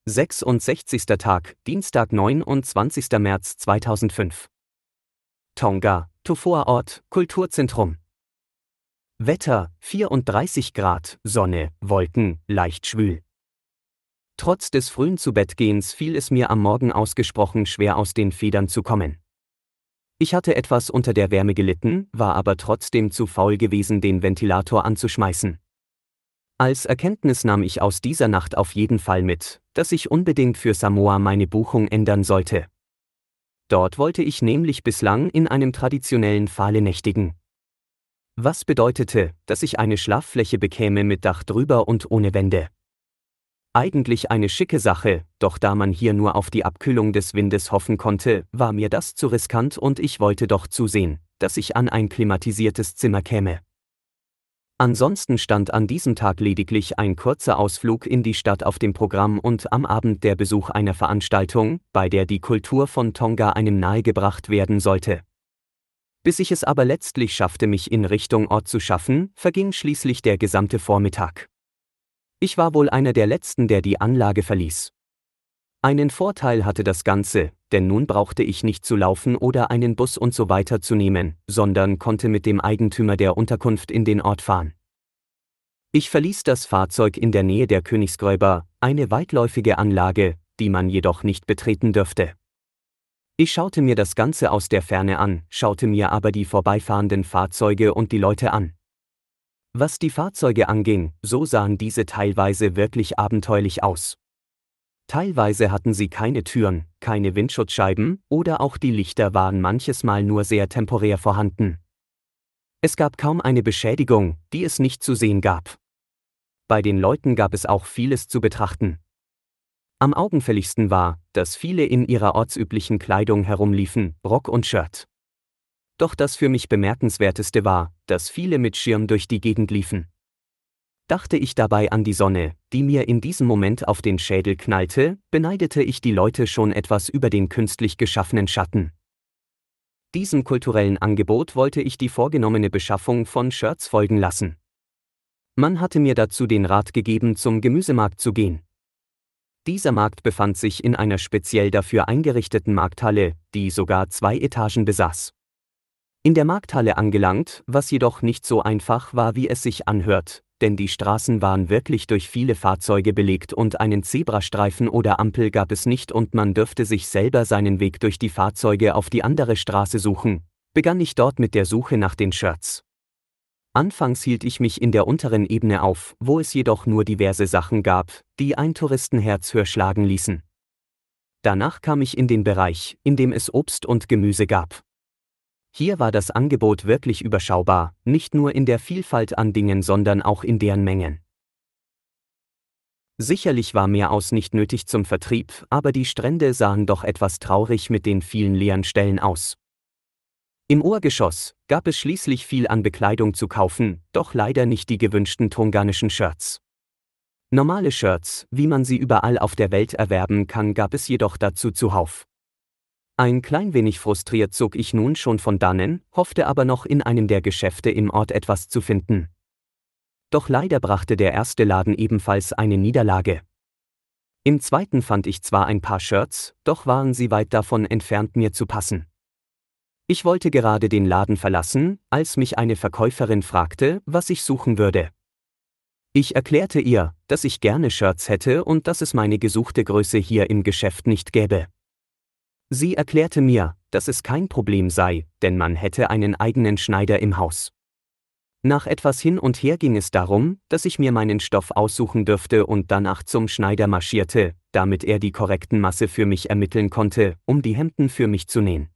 66. Tag, Dienstag, 29. März 2005. Tonga, Tofua-Ort, Kulturzentrum. Wetter, 34 Grad, Sonne, Wolken, leicht schwül. Trotz des frühen Zubettgehens fiel es mir am Morgen ausgesprochen schwer, aus den Federn zu kommen. Ich hatte etwas unter der Wärme gelitten, war aber trotzdem zu faul gewesen, den Ventilator anzuschmeißen. Als Erkenntnis nahm ich aus dieser Nacht auf jeden Fall mit, dass ich unbedingt für Samoa meine Buchung ändern sollte. Dort wollte ich nämlich bislang in einem traditionellen Pfale nächtigen. Was bedeutete, dass ich eine Schlaffläche bekäme mit Dach drüber und ohne Wände. Eigentlich eine schicke Sache, doch da man hier nur auf die Abkühlung des Windes hoffen konnte, war mir das zu riskant und ich wollte doch zusehen, dass ich an ein klimatisiertes Zimmer käme. Ansonsten stand an diesem Tag lediglich ein kurzer Ausflug in die Stadt auf dem Programm und am Abend der Besuch einer Veranstaltung, bei der die Kultur von Tonga einem nahegebracht werden sollte. Bis ich es aber letztlich schaffte, mich in Richtung Ort zu schaffen, verging schließlich der gesamte Vormittag. Ich war wohl einer der Letzten, der die Anlage verließ. Einen Vorteil hatte das Ganze, denn nun brauchte ich nicht zu laufen oder einen Bus und so weiter zu nehmen, sondern konnte mit dem Eigentümer der Unterkunft in den Ort fahren. Ich verließ das Fahrzeug in der Nähe der Königsgräber, eine weitläufige Anlage, die man jedoch nicht betreten dürfte. Ich schaute mir das Ganze aus der Ferne an, schaute mir aber die vorbeifahrenden Fahrzeuge und die Leute an. Was die Fahrzeuge anging, so sahen diese teilweise wirklich abenteuerlich aus. Teilweise hatten sie keine Türen, keine Windschutzscheiben oder auch die Lichter waren manches Mal nur sehr temporär vorhanden. Es gab kaum eine Beschädigung, die es nicht zu sehen gab. Bei den Leuten gab es auch vieles zu betrachten. Am augenfälligsten war, dass viele in ihrer ortsüblichen Kleidung herumliefen, Rock und Shirt. Doch das für mich Bemerkenswerteste war, dass viele mit Schirm durch die Gegend liefen. Dachte ich dabei an die Sonne, die mir in diesem Moment auf den Schädel knallte, beneidete ich die Leute schon etwas über den künstlich geschaffenen Schatten. Diesem kulturellen Angebot wollte ich die vorgenommene Beschaffung von Shirts folgen lassen. Man hatte mir dazu den Rat gegeben, zum Gemüsemarkt zu gehen. Dieser Markt befand sich in einer speziell dafür eingerichteten Markthalle, die sogar 2 Etagen besaß. In der Markthalle angelangt, was jedoch nicht so einfach war, wie es sich anhört, denn die Straßen waren wirklich durch viele Fahrzeuge belegt und einen Zebrastreifen oder Ampel gab es nicht und man dürfte sich selber seinen Weg durch die Fahrzeuge auf die andere Straße suchen, begann ich dort mit der Suche nach den Shirts. Anfangs hielt ich mich in der unteren Ebene auf, wo es jedoch nur diverse Sachen gab, die ein Touristenherz höher schlagen ließen. Danach kam ich in den Bereich, in dem es Obst und Gemüse gab. Hier war das Angebot wirklich überschaubar, nicht nur in der Vielfalt an Dingen, sondern auch in deren Mengen. Sicherlich war mehr aus nicht nötig zum Vertrieb, aber die Strände sahen doch etwas traurig mit den vielen leeren Stellen aus. Im Obergeschoss gab es schließlich viel an Bekleidung zu kaufen, doch leider nicht die gewünschten tonganischen Shirts. Normale Shirts, wie man sie überall auf der Welt erwerben kann, gab es jedoch dazu zuhauf. Ein klein wenig frustriert zog ich nun schon von dannen, hoffte aber noch in einem der Geschäfte im Ort etwas zu finden. Doch leider brachte der erste Laden ebenfalls eine Niederlage. Im zweiten fand ich zwar ein paar Shirts, doch waren sie weit davon entfernt, mir zu passen. Ich wollte gerade den Laden verlassen, als mich eine Verkäuferin fragte, was ich suchen würde. Ich erklärte ihr, dass ich gerne Shirts hätte und dass es meine gesuchte Größe hier im Geschäft nicht gäbe. Sie erklärte mir, dass es kein Problem sei, denn man hätte einen eigenen Schneider im Haus. Nach etwas hin und her ging es darum, dass ich mir meinen Stoff aussuchen dürfte und danach zum Schneider marschierte, damit er die korrekten Maße für mich ermitteln konnte, um die Hemden für mich zu nähen.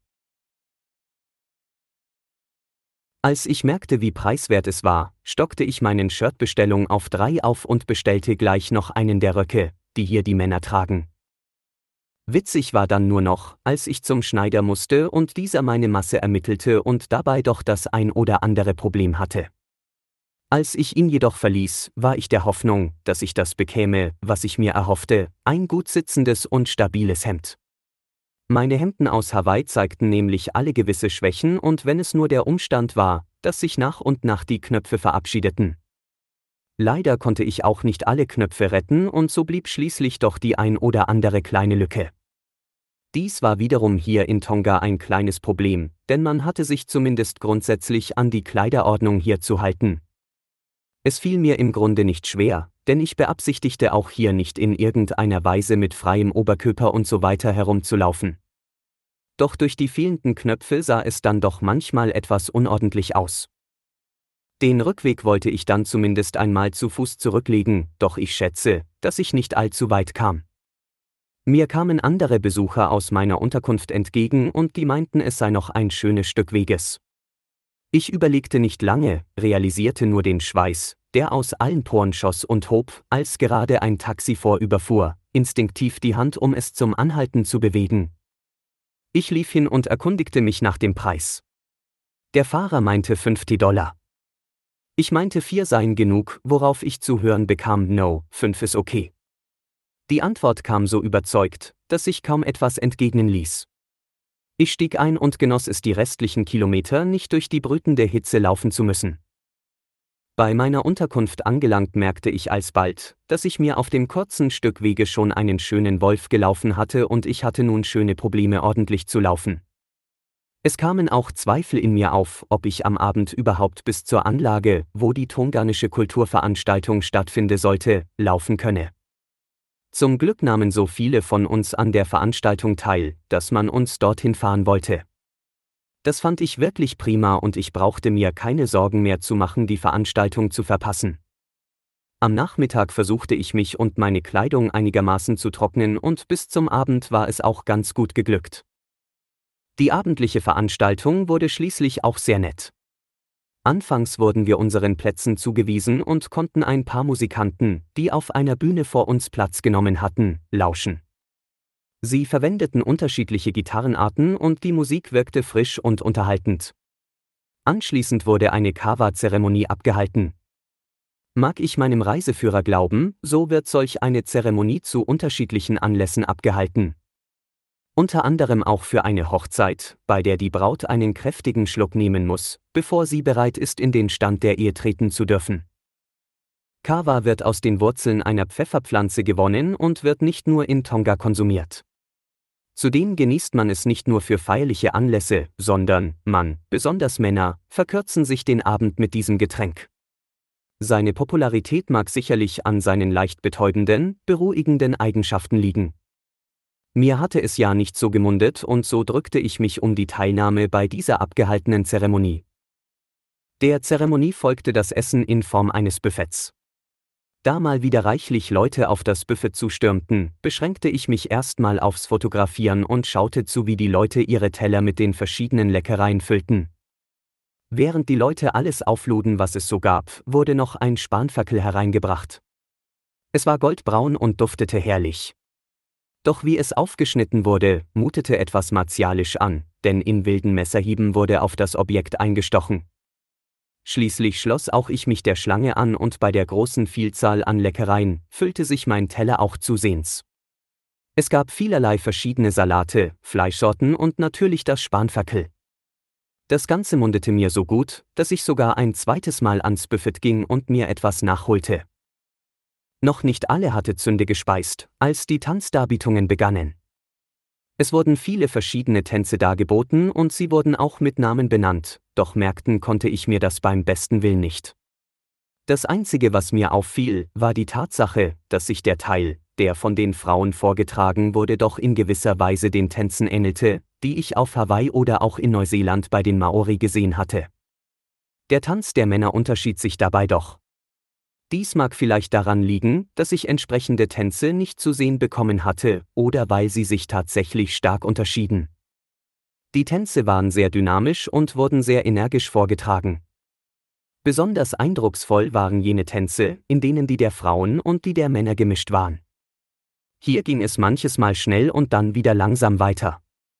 Als ich merkte, wie preiswert es war, stockte ich meinen Shirtbestellung auf 3 auf und bestellte gleich noch einen der Röcke, die hier die Männer tragen. Witzig war dann nur noch, als ich zum Schneider musste und dieser meine Masse ermittelte und dabei doch das ein oder andere Problem hatte. Als ich ihn jedoch verließ, war ich der Hoffnung, dass ich das bekäme, was ich mir erhoffte, ein gut sitzendes und stabiles Hemd. Meine Hemden aus Hawaii zeigten nämlich alle gewisse Schwächen und wenn es nur der Umstand war, dass sich nach und nach die Knöpfe verabschiedeten. Leider konnte ich auch nicht alle Knöpfe retten und so blieb schließlich doch die ein oder andere kleine Lücke. Dies war wiederum hier in Tonga ein kleines Problem, denn man hatte sich zumindest grundsätzlich an die Kleiderordnung hier zu halten. Es fiel mir im Grunde nicht schwer, denn ich beabsichtigte auch hier nicht in irgendeiner Weise mit freiem Oberkörper und so weiter herumzulaufen. Doch durch die fehlenden Knöpfe sah es dann doch manchmal etwas unordentlich aus. Den Rückweg wollte ich dann zumindest einmal zu Fuß zurücklegen, doch ich schätze, dass ich nicht allzu weit kam. Mir kamen andere Besucher aus meiner Unterkunft entgegen und die meinten, es sei noch ein schönes Stück Weges. Ich überlegte nicht lange, realisierte nur den Schweiß, der aus allen Poren schoss und hob, als gerade ein Taxi vorüberfuhr, instinktiv die Hand, um es zum Anhalten zu bewegen. Ich lief hin und erkundigte mich nach dem Preis. Der Fahrer meinte $50. Ich meinte 4 seien genug, worauf ich zu hören bekam: No, 5 ist okay. Die Antwort kam so überzeugt, dass sich kaum etwas entgegnen ließ. Ich stieg ein und genoss es, die restlichen Kilometer nicht durch die brütende Hitze laufen zu müssen. Bei meiner Unterkunft angelangt merkte ich alsbald, dass ich mir auf dem kurzen Stück Wege schon einen schönen Wolf gelaufen hatte und ich hatte nun schöne Probleme, ordentlich zu laufen. Es kamen auch Zweifel in mir auf, ob ich am Abend überhaupt bis zur Anlage, wo die tonganische Kulturveranstaltung stattfinden sollte, laufen könne. Zum Glück nahmen so viele von uns an der Veranstaltung teil, dass man uns dorthin fahren wollte. Das fand ich wirklich prima und ich brauchte mir keine Sorgen mehr zu machen, die Veranstaltung zu verpassen. Am Nachmittag versuchte ich mich und meine Kleidung einigermaßen zu trocknen und bis zum Abend war es auch ganz gut geglückt. Die abendliche Veranstaltung wurde schließlich auch sehr nett. Anfangs wurden wir unseren Plätzen zugewiesen und konnten ein paar Musikanten, die auf einer Bühne vor uns Platz genommen hatten, lauschen. Sie verwendeten unterschiedliche Gitarrenarten und die Musik wirkte frisch und unterhaltend. Anschließend wurde eine Kawa-Zeremonie abgehalten. Mag ich meinem Reiseführer glauben, so wird solch eine Zeremonie zu unterschiedlichen Anlässen abgehalten. Unter anderem auch für eine Hochzeit, bei der die Braut einen kräftigen Schluck nehmen muss, bevor sie bereit ist, in den Stand der Ehe treten zu dürfen. Kawa wird aus den Wurzeln einer Pfefferpflanze gewonnen und wird nicht nur in Tonga konsumiert. Zudem genießt man es nicht nur für feierliche Anlässe, sondern, besonders Männer, verkürzen sich den Abend mit diesem Getränk. Seine Popularität mag sicherlich an seinen leicht betäubenden, beruhigenden Eigenschaften liegen. Mir hatte es ja nicht so gemundet und so drückte ich mich um die Teilnahme bei dieser abgehaltenen Zeremonie. Der Zeremonie folgte das Essen in Form eines Buffets. Da mal wieder reichlich Leute auf das Buffet zustürmten, beschränkte ich mich erstmal aufs Fotografieren und schaute zu, wie die Leute ihre Teller mit den verschiedenen Leckereien füllten. Während die Leute alles aufluden, was es so gab, wurde noch ein Spanferkel hereingebracht. Es war goldbraun und duftete herrlich. Doch wie es aufgeschnitten wurde, mutete etwas martialisch an, denn in wilden Messerhieben wurde auf das Objekt eingestochen. Schließlich schloss auch ich mich der Schlange an und bei der großen Vielzahl an Leckereien füllte sich mein Teller auch zusehends. Es gab vielerlei verschiedene Salate, Fleischsorten und natürlich das Spanferkel. Das Ganze mundete mir so gut, dass ich sogar ein zweites Mal ans Buffet ging und mir etwas nachholte. Noch nicht alle hatte Zünde gespeist, als die Tanzdarbietungen begannen. Es wurden viele verschiedene Tänze dargeboten und sie wurden auch mit Namen benannt, doch merken konnte ich mir das beim besten Willen nicht. Das Einzige, was mir auffiel, war die Tatsache, dass sich der Teil, der von den Frauen vorgetragen wurde, doch in gewisser Weise den Tänzen ähnelte, die ich auf Hawaii oder auch in Neuseeland bei den Maori gesehen hatte. Der Tanz der Männer unterschied sich dabei doch. Dies mag vielleicht daran liegen, dass ich entsprechende Tänze nicht zu sehen bekommen hatte, oder weil sie sich tatsächlich stark unterschieden. Die Tänze waren sehr dynamisch und wurden sehr energisch vorgetragen. Besonders eindrucksvoll waren jene Tänze, in denen die der Frauen und die der Männer gemischt waren. Hier ging es manches Mal schnell und dann wieder langsam weiter.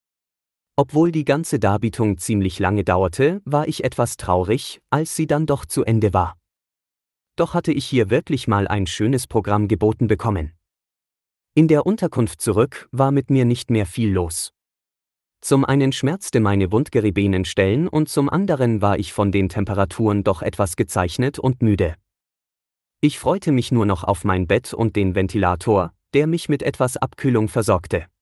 Obwohl die ganze Darbietung ziemlich lange dauerte, war ich etwas traurig, als sie dann doch zu Ende war. Doch hatte ich hier wirklich mal ein schönes Programm geboten bekommen. In der Unterkunft zurück war mit mir nicht mehr viel los. Zum einen schmerzte meine wundgeriebenen Stellen und zum anderen war ich von den Temperaturen doch etwas gezeichnet und müde. Ich freute mich nur noch auf mein Bett und den Ventilator, der mich mit etwas Abkühlung versorgte.